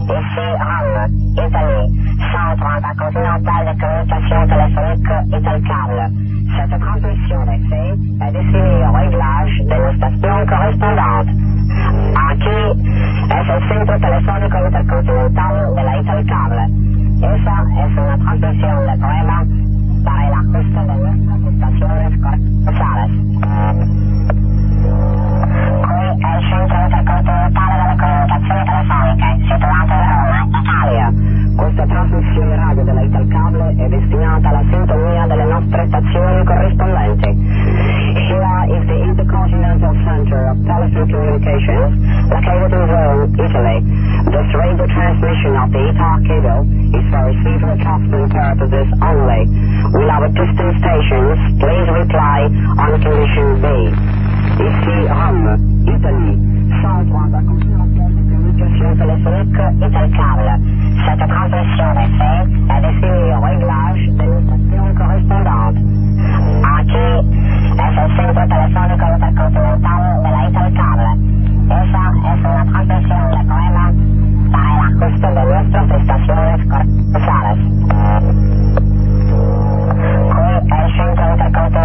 RAM, Italie, Centre intercontinental de communication téléphonique Italcable. Cette transmission est faite est destinée au réglage de la station correspondante. Aquí es el centro telefónico intercontinental de la Italcable. Esa es una transmisión de poema para el ajuste de nuestras estaciones corresponsales. Qui è il centro intercontinentale delle comunicazioni telefoniche, situato a Roma, Italia. Questa trasmissione radio della Italcable è destinata alla sintonia delle nostre stazioni corrispondenti. Here is the Intercontinental Center of Telephone Communication